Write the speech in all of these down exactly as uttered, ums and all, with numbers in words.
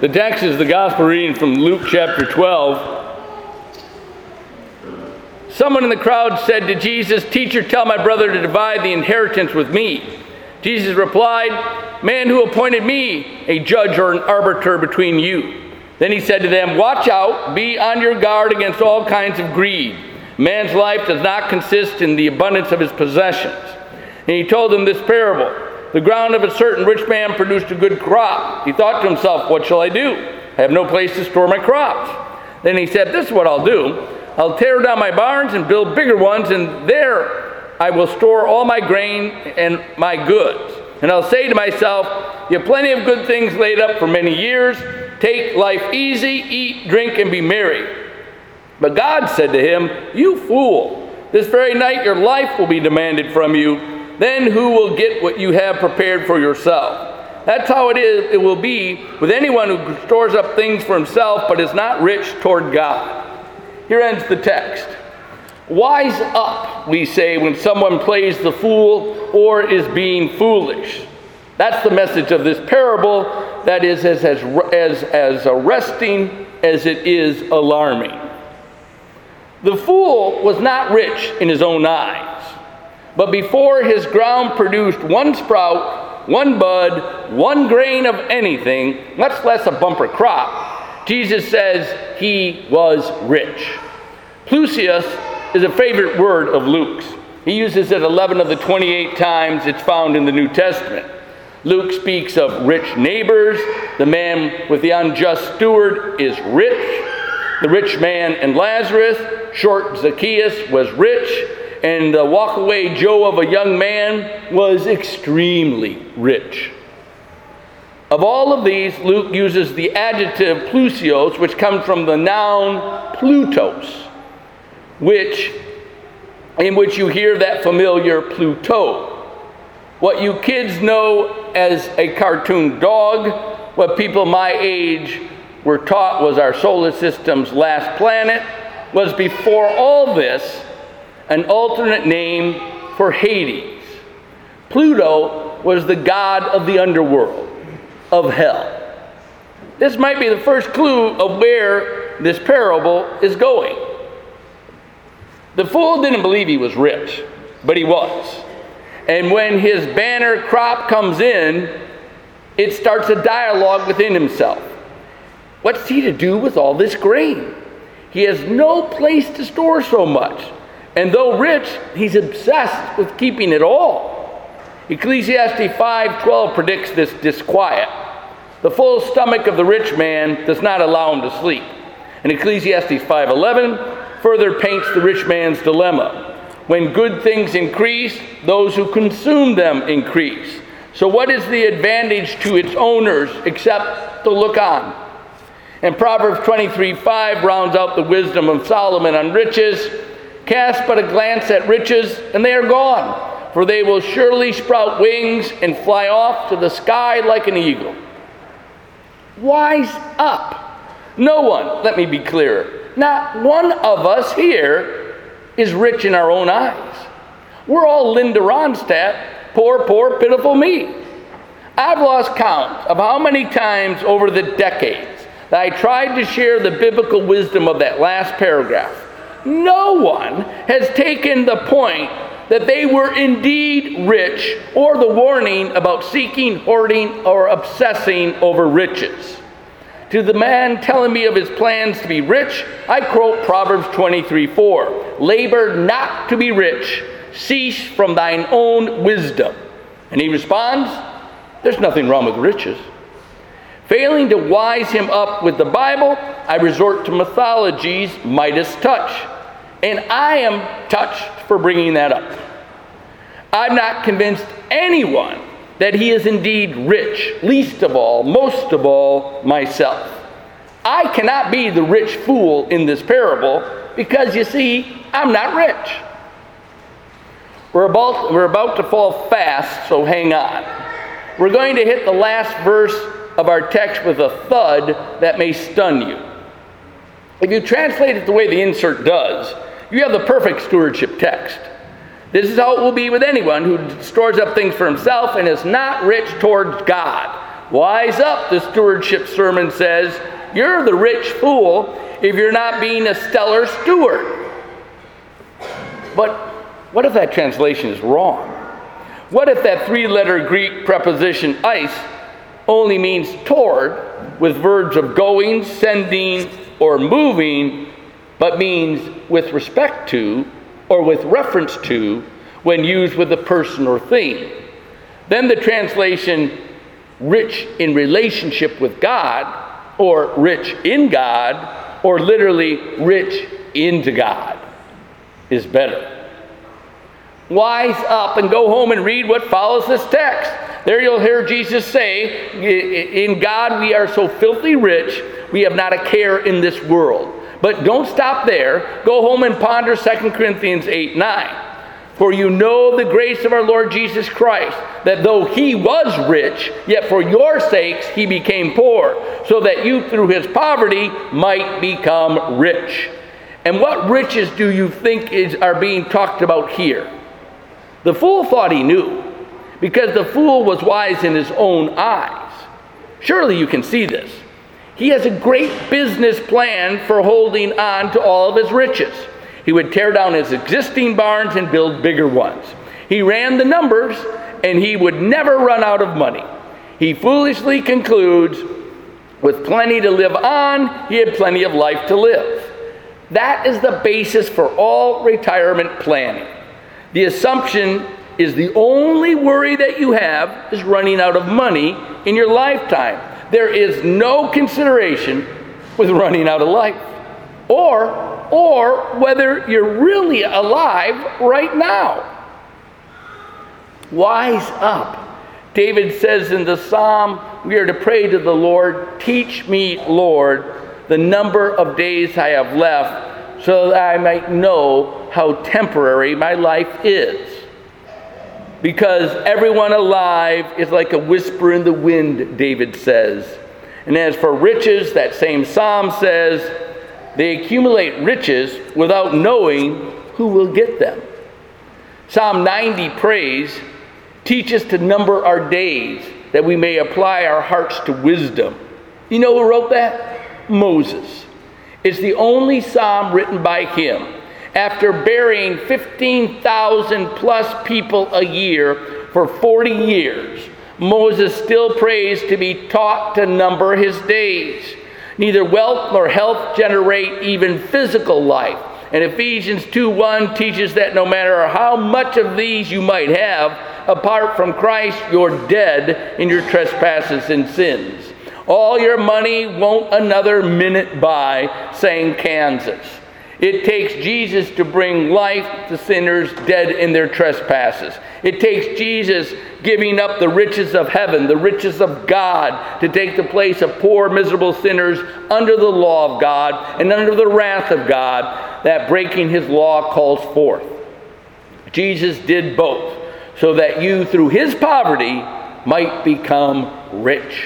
The text is the gospel reading from Luke chapter twelve. Someone in the crowd said to Jesus, "Teacher, tell my brother to divide the inheritance with me." Jesus replied, "Man, who appointed me a judge or an arbiter between you?" Then he said to them, "Watch out, be on your guard against all kinds of greed. Man's life does not consist in the abundance of his possessions." And he told them this parable. The ground of a certain rich man produced a good crop. He thought to himself, "What shall I do? I have no place to store my crops." Then he said, "This is what I'll do. I'll tear down my barns and build bigger ones, and there I will store all my grain and my goods. And I'll say to myself, you have plenty of good things laid up for many years. Take life easy, eat, drink, and be merry." But God said to him, "You fool, this very night your life will be demanded from you. Then who will get what you have prepared for yourself?" That's how it is. It will be with anyone who stores up things for himself, but is not rich toward God. Here ends the text. Wise up, we say, when someone plays the fool or is being foolish. That's the message of this parable that is as, as, as, as arresting as it is alarming. The fool was not rich in his own eyes, but before his ground produced one sprout, one bud, one grain of anything, much less a bumper crop, Jesus says he was rich. Plusius is a favorite word of Luke's. He uses it eleven of the twenty-eight times it's found in the New Testament. Luke speaks of rich neighbors. The man with the unjust steward is rich. The rich man and Lazarus, short Zacchaeus, was rich. And the walkaway Joe of a young man was extremely rich. Of all of these, Luke uses the adjective plusios, which comes from the noun plutos, which, in which you hear that familiar Pluto. What you kids know as a cartoon dog, what people my age were taught was our solar system's last planet, was before all this an alternate name for Hades. Pluto was the god of the underworld, of hell. This might be the first clue of where this parable is going. The fool didn't believe he was rich, but he was. And when his banner crop comes in, it starts a dialogue within himself. What's he to do with all this grain? He has no place to store so much. And though rich, he's obsessed with keeping it all. Ecclesiastes five twelve predicts this disquiet. The full stomach of the rich man does not allow him to sleep. And Ecclesiastes five eleven further paints the rich man's dilemma. When good things increase, those who consume them increase. So what is the advantage to its owners except to look on? And Proverbs twenty-three five rounds out the wisdom of Solomon on riches. Cast but a glance at riches, and they are gone, for they will surely sprout wings and fly off to the sky like an eagle. Wise up. No one, let me be clear, not one of us here is rich in our own eyes. We're all Linda Ronstadt, poor, poor, pitiful me. I've lost count of how many times over the decades that I tried to share the biblical wisdom of that last paragraph. No one has taken the point that they were indeed rich, or the warning about seeking, hoarding, or obsessing over riches. To the man telling me of his plans to be rich, I quote Proverbs twenty-three four, "Labor not to be rich, cease from thine own wisdom." And he responds, there's nothing wrong with riches. Failing to wise him up with the Bible, I resort to mythology's Midas touch. And I am touched for bringing that up. I'm not convinced anyone that he is indeed rich, least of all, most of all, myself. I cannot be the rich fool in this parable because, you see, I'm not rich. We're about, we're about to fall fast, so hang on. We're going to hit the last verse of our text with a thud that may stun you. If you translate it the way the insert does, you have the perfect stewardship text. This is how it will be with anyone who stores up things for himself and is not rich towards God. Wise up, the stewardship sermon says. You're the rich fool if you're not being a stellar steward. But what if that translation is wrong? What if that three-letter Greek preposition eis only means toward, with verbs of going, sending, or moving, but means with respect to, or with reference to, when used with a person or thing? Then the translation rich in relationship with God, or rich in God, or literally rich into God is better. Wise up and go home and read what follows this text. There you'll hear Jesus say, in God we are so filthy rich, we have not a care in this world. But don't stop there. Go home and ponder Second Corinthians eight nine. For you know the grace of our Lord Jesus Christ, that though he was rich, yet for your sakes he became poor, so that you through his poverty might become rich. And what riches do you think is, are being talked about here? The fool thought he knew, because the fool was wise in his own eyes. Surely you can see this. He has a great business plan for holding on to all of his riches. He would tear down his existing barns and build bigger ones. He ran the numbers, and he would never run out of money. He foolishly concludes, with plenty to live on, he had plenty of life to live. That is the basis for all retirement planning. The assumption is the only worry that you have is running out of money in your lifetime. There is no consideration with running out of life, or, or whether you're really alive right now. Wise up. David says in the psalm, we are to pray to the Lord, teach me, Lord, the number of days I have left, so that I might know how temporary my life is. Because everyone alive is like a whisper in the wind, David says. And as for riches, that same psalm says, they accumulate riches without knowing who will get them. Psalm ninety prays, teach us to number our days, that we may apply our hearts to wisdom. You know who wrote that? Moses. It's the only psalm written by him. After burying fifteen thousand plus people a year for forty years, Moses still prays to be taught to number his days. Neither wealth nor health generate even physical life. And Ephesians two one teaches that no matter how much of these you might have, apart from Christ, you're dead in your trespasses and sins. All your money won't another minute buy, sang Kansas. It takes Jesus to bring life to sinners dead in their trespasses. It takes Jesus giving up the riches of heaven, the riches of God, to take the place of poor, miserable sinners under the law of God and under the wrath of God that breaking his law calls forth. Jesus did both, so that you, through his poverty, might become rich.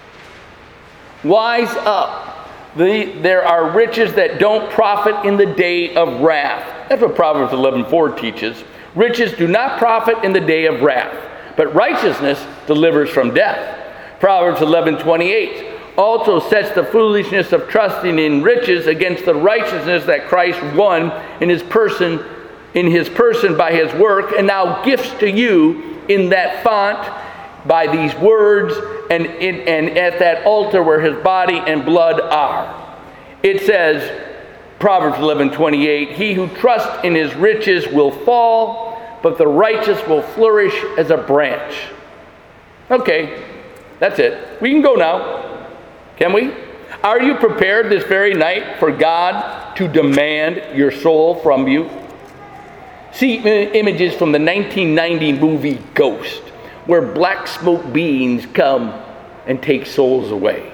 Wise up. The, there are riches that don't profit in the day of wrath. That's what Proverbs eleven four teaches. Riches do not profit in the day of wrath, but righteousness delivers from death. Proverbs eleven twenty-eight also sets the foolishness of trusting in riches against the righteousness that Christ won in his person, in his person by his work, and now gifts to you in that font by these words and, in, and at that altar where his body and blood are. It says, Proverbs eleven twenty-eight, he who trusts in his riches will fall, but the righteous will flourish as a branch. Okay, that's it. We can go now. Can we? Are you prepared this very night for God to demand your soul from you? See images from the nineteen ninety movie Ghost, where black smoke beings come and take souls away.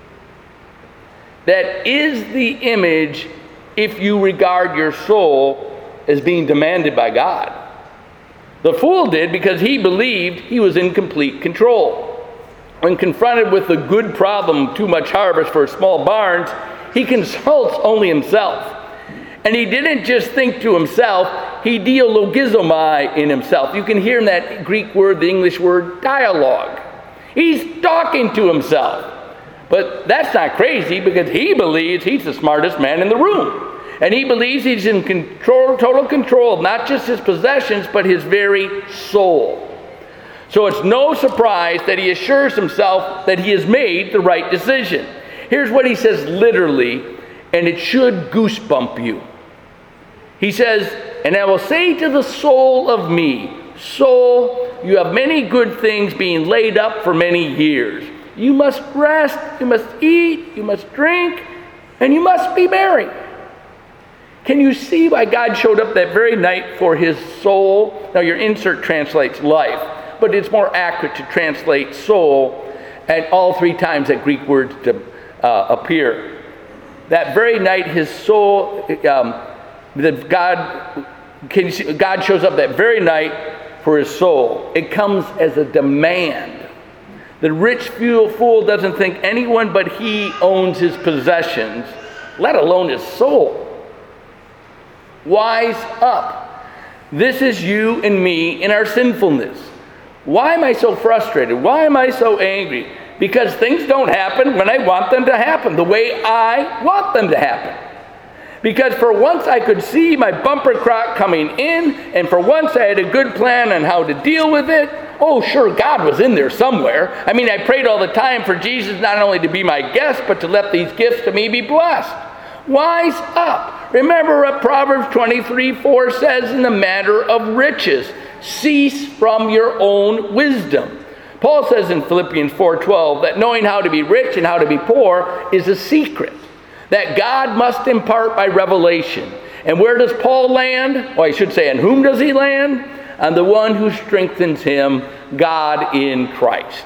That is the image if you regard your soul as being demanded by God. The fool did because he believed he was in complete control. When confronted with the good problem, too much harvest for small barns, he consults only himself. And he didn't just think to himself, he dialogizomai in himself. You can hear in that Greek word, the English word, dialogue. He's talking to himself. But that's not crazy, because he believes he's the smartest man in the room. And he believes he's in control, total control of not just his possessions, but his very soul. So it's no surprise that he assures himself that he has made the right decision. Here's what he says literally, and it should goosebump you. He says, "And I will say to the soul of me, soul, you have many good things being laid up for many years. You must rest, you must eat, you must drink, and you must be merry." Can you see why God showed up that very night for his soul? Now your insert translates life, but it's more accurate to translate soul, and all three times that Greek word to, uh, appear. That very night his soul, um, the God, can you see, God shows up that very night for his soul. It comes as a demand. The rich fool doesn't think anyone but he owns his possessions, let alone his soul. Wise up. This is you and me in our sinfulness. Why am I so frustrated? Why am I so angry? Because things don't happen when I want them to happen, the way I want them to happen. Because for once I could see my bumper crop coming in, and for once I had a good plan on how to deal with it. Oh, sure, God was in there somewhere. I mean, I prayed all the time for Jesus not only to be my guest, but to let these gifts to me be blessed. Wise up. Remember what Proverbs twenty-three four says in the matter of riches. Cease from your own wisdom. Paul says in Philippians four twelve that knowing how to be rich and how to be poor is a secret that God must impart by revelation. And where does Paul land? Well, I should say, on whom does he land? On the one who strengthens him, God in Christ.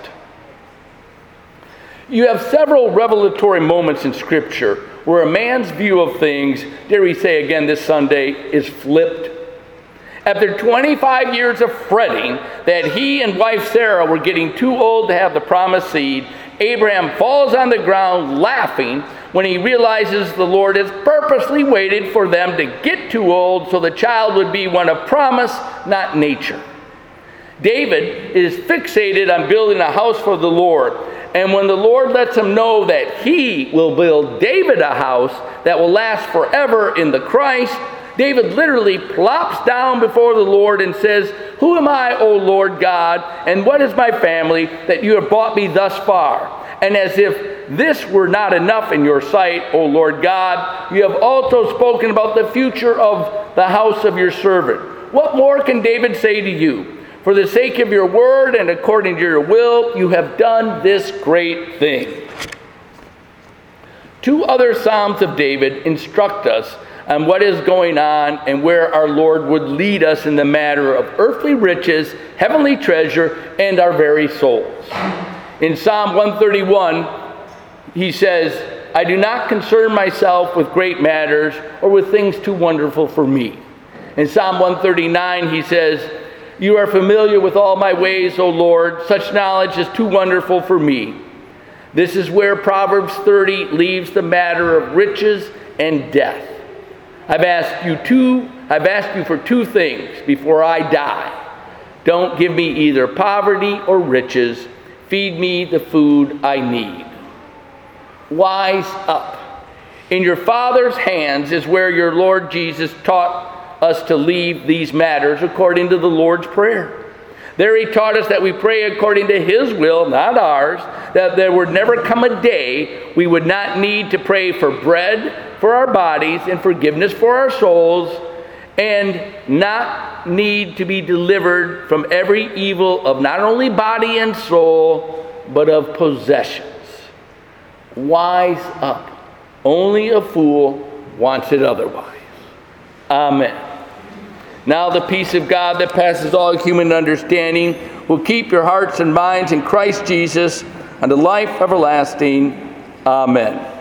You have several revelatory moments in Scripture where a man's view of things, dare we say again this Sunday, is flipped. After twenty-five years of fretting that he and wife Sarah were getting too old to have the promised seed, Abraham falls on the ground laughing when he realizes the Lord has purposely waited for them to get too old so the child would be one of promise, not nature. David is fixated on building a house for the Lord. And when the Lord lets him know that he will build David a house that will last forever in the Christ, David literally plops down before the Lord and says, "Who am I, O Lord God, and what is my family that you have brought me thus far? And as if this were not enough in your sight, O Lord God, you have also spoken about the future of the house of your servant. What more can David say to you? For the sake of your word and according to your will, you have done this great thing." Two other Psalms of David instruct us on what is going on and where our Lord would lead us in the matter of earthly riches, heavenly treasure, and our very souls. In Psalm one thirty-one, he says, "I do not concern myself with great matters or with things too wonderful for me." In Psalm one thirty-nine, he says, "You are familiar with all my ways, O Lord. Such knowledge is too wonderful for me." This is where Proverbs thirty leaves the matter of riches and death. I've asked you two, I've asked you for two things before I die. Don't give me either poverty or riches. Feed me the food I need. Wise up. In your Father's hands is where your Lord Jesus taught us to leave these matters according to the Lord's Prayer. There he taught us that we pray according to his will, not ours, that there would never come a day we would not need to pray for bread for our bodies and forgiveness for our souls, and not need to be delivered from every evil of not only body and soul, but of possessions. Wise up. Only a fool wants it otherwise. Amen. Now the peace of God that passes all human understanding will keep your hearts and minds in Christ Jesus unto life everlasting. Amen.